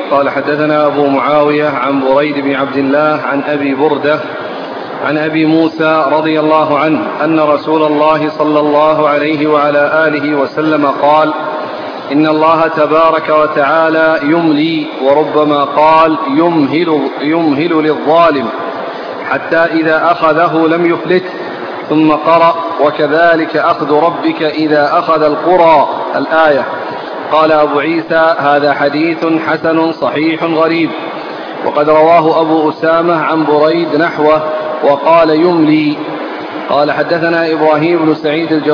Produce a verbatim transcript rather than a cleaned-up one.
قال حدثنا أبو معاوية عن بريد بن عبد الله عن أبي بردة عن أبي موسى رضي الله عنه أن رسول الله صلى الله عليه وعلى آله وسلم قال: إن الله تبارك وتعالى يملي، وربما قال يمهل, يمهل للظالم حتى إذا أخذه لم يفلته، ثم قرأ: وكذلك أخذ ربك إذا أخذ القرى، الآية. قال أبو عيسى: هذا حديث حسن صحيح غريب. وقد رواه أبو أسامة عن بريد نحوه وقال يملي. قال حدثنا إبراهيم بن سعيد الجواد